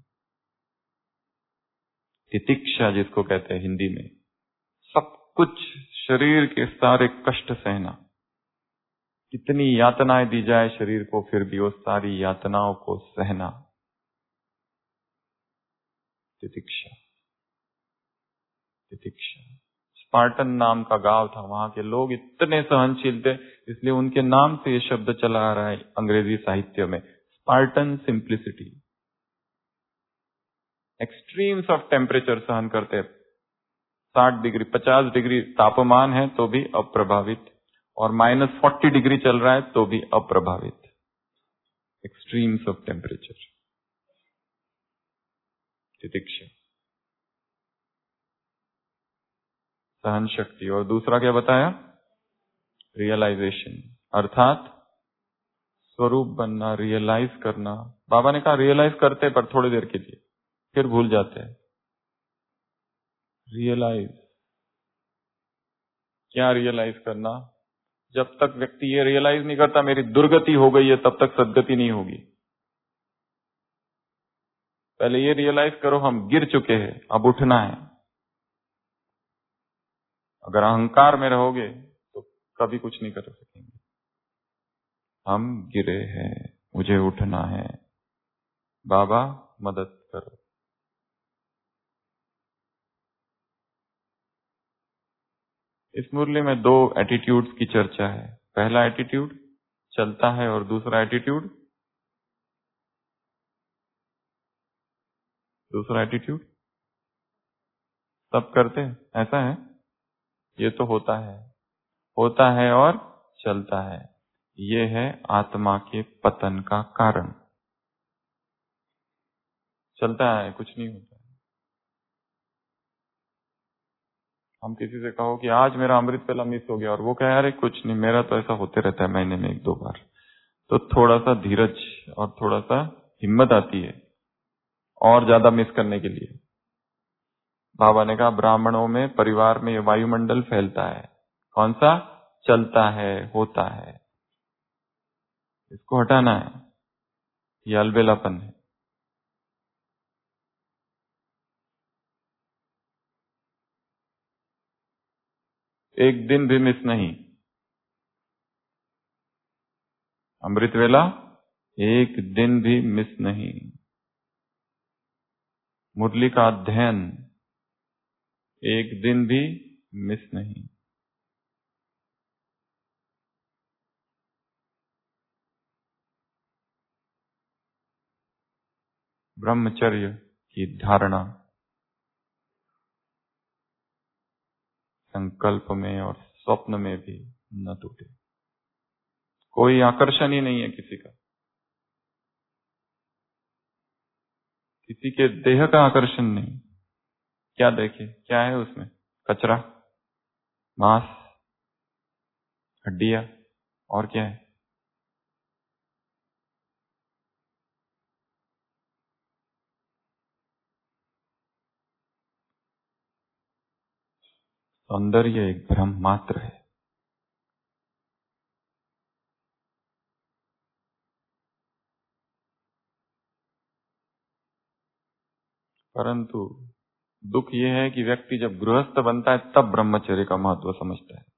Speaker 1: तितिक्षा जिसको कहते हैं हिंदी में। सब कुछ, शरीर के सारे कष्ट सहना, कितनी यातनाएं दी जाए शरीर को फिर भी वो सारी यातनाओं को सहना, तितिक्षा। तितिक्षा स्पार्टन नाम का गांव था, वहां के लोग इतने सहनशील थे, इसलिए उनके नाम से ये शब्द चला आ रहा है अंग्रेजी साहित्य में, Spartan simplicity. Extremes of temperature सहन करते, साठ डिग्री पचास डिग्री तापमान है तो भी अप्रभावित, और माइनस फोर्टी डिग्री चल रहा है तो भी अप्रभावित। एक्सट्रीम्स ऑफ टेम्परेचर, तितिक्षा, सहन शक्ति। और दूसरा क्या बताया, रियलाइजेशन, अर्थात स्वरूप बनना, रियलाइज करना। बाबा ने कहा रियलाइज करते पर थोड़ी देर के लिए, फिर भूल जाते हैं। रियलाइज, क्या रियलाइज करना, जब तक व्यक्ति ये रियलाइज नहीं करता मेरी दुर्गति हो गई है तब तक सद्गति नहीं होगी। पहले ये रियलाइज करो हम गिर चुके हैं, अब उठना है। अगर अहंकार में रहोगे तो कभी कुछ नहीं कर सकेंगे। हम गिरे हैं, मुझे उठना है, बाबा मदद करो। इस मुरली में दो एटीट्यूड्स की चर्चा है। पहला एटीट्यूड चलता है और दूसरा एटीट्यूड दूसरा एटीट्यूड सब करते हैं, ऐसा है। ये तो होता है, होता है और चलता है। ये है आत्मा के पतन का कारण। चलता है, कुछ नहीं होता है। हम किसी से कहो कि आज मेरा अमृत वेला मिस हो गया और वो कहे अरे कुछ नहीं, मेरा तो ऐसा होते रहता है महीने में एक दो बार, तो थोड़ा सा धीरज और थोड़ा सा हिम्मत आती है और ज्यादा मिस करने के लिए। बाबा ने कहा ब्राह्मणों में, परिवार में ये वायुमंडल फैलता है, कौन सा, चलता है, होता है, इसको हटाना है, ये अलबेलापन है। एक दिन भी मिस नहीं, अमृत वेला एक दिन भी मिस नहीं, मुरली का अध्ययन एक दिन भी मिस नहीं। ब्रह्मचर्य की धारणा संकल्प में और स्वप्न में भी न टूटे। कोई आकर्षण ही नहीं है किसी का, किसी के देह का आकर्षण नहीं। क्या देखे, क्या है उसमें, कचरा, मांस, हड्डियां, और क्या है। सौंदर्य एक भ्रम मात्र है। परंतु दुख यह है कि व्यक्ति जब गृहस्थ बनता है तब ब्रह्मचर्य का महत्व समझता है,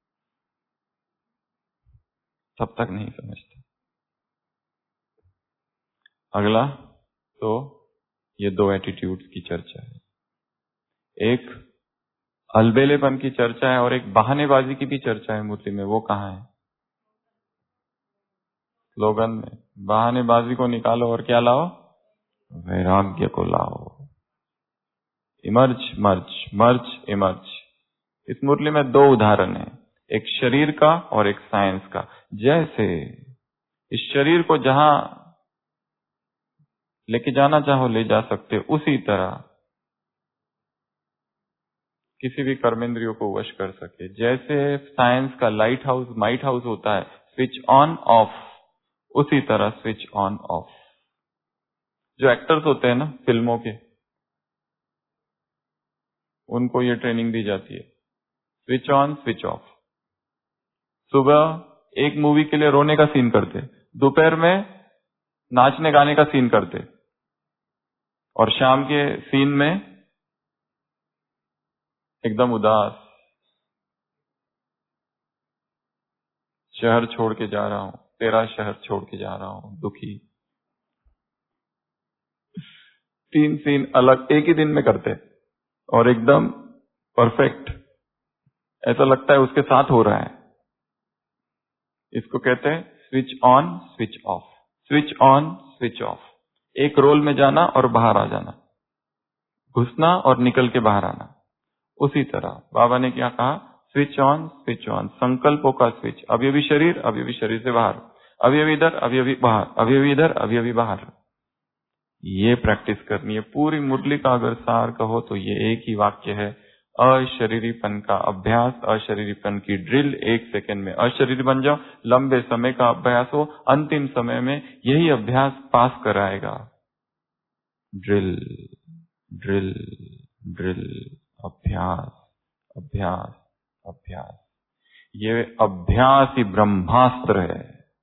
Speaker 1: तब तक नहीं समझता। अगला तो ये दो एटीट्यूड्स की चर्चा है, एक अलबेलेपन की चर्चा है और एक बहानेबाजी की भी चर्चा है मूर्ति में। वो कहाँ है, स्लोगन में। बहानेबाजी को निकालो और क्या लाओ, वैराग्य को लाओ। Emerge merge, merge emerge. इस मुरली में दो उदाहरण हैं, एक शरीर का और एक साइंस का। जैसे इस शरीर को जहां लेके जाना चाहो ले जा सकते हो, उसी तरह किसी भी कर्मेंद्रियों को वश कर सके। जैसे साइंस का लाइट हाउस माइट हाउस होता है, स्विच ऑन ऑफ, उसी तरह स्विच ऑन ऑफ। जो एक्टर्स होते हैं ना फिल्मों के, उनको ये ट्रेनिंग दी जाती है, स्विच ऑन स्विच ऑफ। सुबह एक मूवी के लिए रोने का सीन करते, दोपहर में नाचने गाने का सीन करते, और शाम के सीन में एकदम उदास, शहर छोड़ के जा रहा हूं, तेरा शहर छोड़ के जा रहा हूं, दुखी। तीन सीन अलग एक ही दिन में करते और एकदम परफेक्ट, ऐसा लगता है उसके साथ हो रहा है। इसको कहते हैं switch on switch off, switch on switch off. एक रोल में जाना और बाहर आ जाना, घुसना और निकल के बाहर आना। उसी तरह बाबा ने क्या कहा, स्विच ऑन स्विच ऑन, संकल्पों का स्विच। अभी अभी शरीर, अभी अभी शरीर से बाहर, अभी अभी इधर, अभी अभी बाहर, अभी अभी इधर, अभी अभी बाहर। ये प्रैक्टिस करनी है। पूरी मुरली का अगर सार कहो तो ये एक ही वाक्य है, अशरीरीपन का अभ्यास, अशरीरीपन की ड्रिल। एक सेकंड में अशरीर बन जाओ, लंबे समय का अभ्यास हो, अंतिम समय में यही अभ्यास पास कराएगा। ड्रिल ड्रिल ड्रिल, अभ्यास अभ्यास अभ्यास। ये अभ्यास ही ब्रह्मास्त्र है।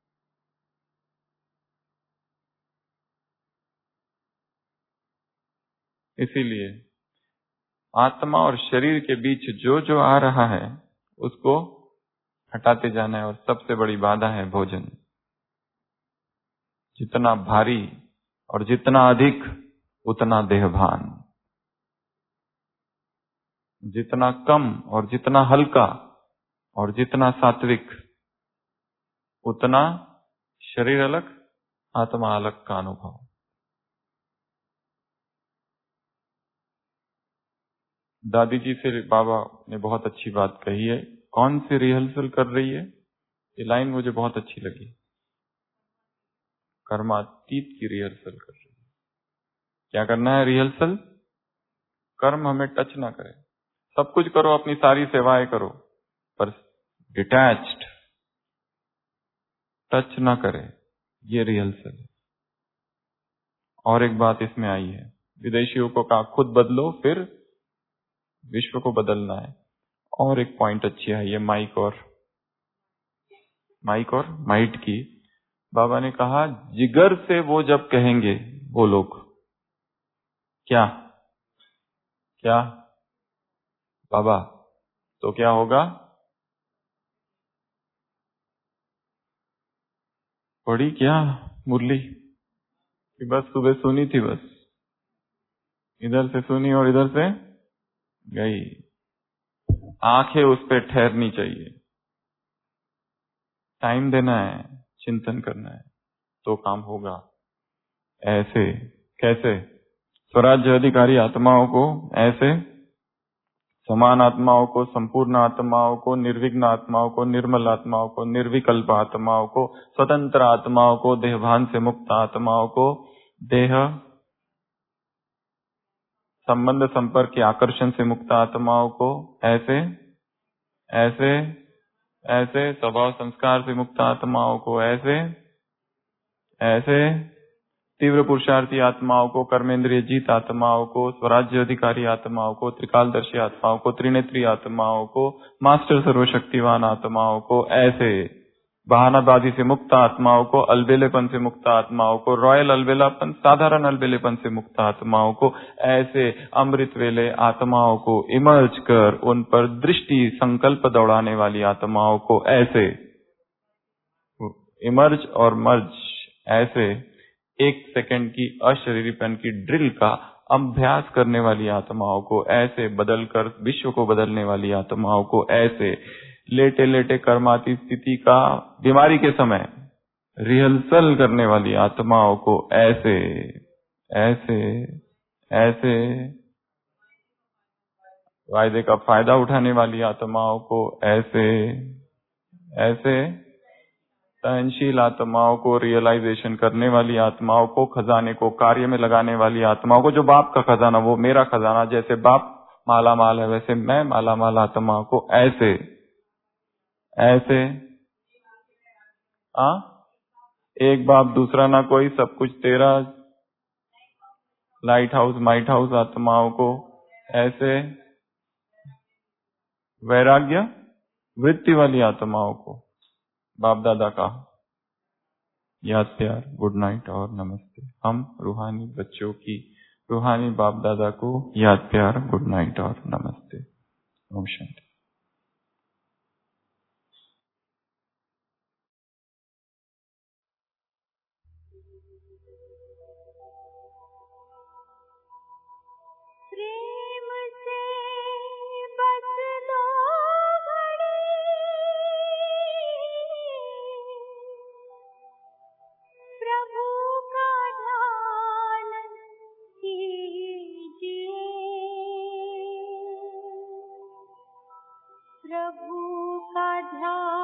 Speaker 1: इसीलिए आत्मा और शरीर के बीच जो जो आ रहा है उसको हटाते जाना है। और सबसे बड़ी बाधा है भोजन। जितना भारी और जितना अधिक उतना देहभान, जितना कम और जितना हल्का और जितना सात्विक उतना शरीर अलग आत्मा अलग का अनुभव। दादी जी से बाबा ने बहुत अच्छी बात कही है। कौन सी रिहर्सल कर रही है, ये लाइन मुझे बहुत अच्छी लगी। कर्मातीत की रिहर्सल कर रही है। क्या करना है रिहर्सल? कर्म हमें टच ना करे। सब कुछ करो, अपनी सारी सेवाएं करो, पर डिटैच्ड, टच ना करे, ये रिहर्सल है। और एक बात इसमें आई है, विदेशियों को कहा खुद बदलो फिर विश्व को बदलना है। और एक पॉइंट अच्छी आई है माइक और माइक और माइट की। बाबा ने कहा जिगर से वो जब कहेंगे वो लोग, क्या क्या बाबा, तो क्या होगा? पढ़ी क्या मुरली कि बस सुबह सुनी थी, बस इधर से सुनी और इधर से गई। आंखें उस पर ठहरनी चाहिए, टाइम देना है, चिंतन करना है, तो काम होगा। ऐसे कैसे? स्वराज्य अधिकारी आत्माओं को ऐसे, समान आत्माओं को, संपूर्ण आत्माओं को, निर्विघ्न आत्माओं को, निर्मल आत्माओं को, निर्विकल्प आत्माओं को, स्वतंत्र आत्माओं को, देहभान से मुक्त आत्माओं को, देह संबंध संपर्क के आकर्षण से मुक्त आत्माओं को, ऐसे ऐसे ऐसे स्वभाव संस्कार से मुक्त आत्माओं को, ऐसे ऐसे तीव्र पुरुषार्थी आत्माओं को, कर्मेंद्रिय जीत आत्माओं को, स्वराज्य अधिकारी आत्माओं को, त्रिकालदर्शी आत्माओं को, त्रिनेत्री आत्माओं को, मास्टर सर्वशक्तिवान आत्माओं को, ऐसे बहानाबाजी से मुक्त आत्माओं को, अलबेलेपन से मुक्त आत्माओं को, रॉयल अलबेलापन, साधारण अलबेलेपन से मुक्त आत्माओं को, ऐसे अमृत वेले आत्माओं को इमर्ज कर उन पर दृष्टि संकल्प दौड़ाने वाली आत्माओं को, ऐसे इमर्ज और मर्ज, ऐसे एक सेकंड की अशरीरीपन की ड्रिल का अभ्यास करने वाली आत्माओं को, ऐसे बदलकर विश्व को बदलने वाली आत्माओं को, ऐसे लेटे लेटे कर्माती स्थिति का बीमारी के समय रिहर्सल करने वाली आत्माओं को, ऐसे ऐसे ऐसे वायदे का फायदा उठाने वाली आत्माओं को, ऐसे ऐसे सहनशील आत्माओं को, रियलाइजेशन करने वाली आत्माओं को, खजाने को कार्य में लगाने वाली आत्माओं को, जो बाप का खजाना, वो मेरा खजाना, जैसे बाप माला माल है वैसे मैं माला माल आत्माओं को, ऐसे ऐसे आ एक बाप दूसरा ना कोई, सब कुछ तेरा, लाइट हाउस माइट हाउस आत्माओं को ऐसे, वैराग्य वृत्ति वाली आत्माओं को बाप दादा का याद प्यार, गुड नाइट और नमस्ते। हम रूहानी बच्चों की रूहानी बाप दादा को याद प्यार, गुड नाइट और नमस्ते। ओम शांति।
Speaker 2: प्रेम से बस लो घड़ी, प्रभु का ध्यान कीजिए, प्रभु का ध्यान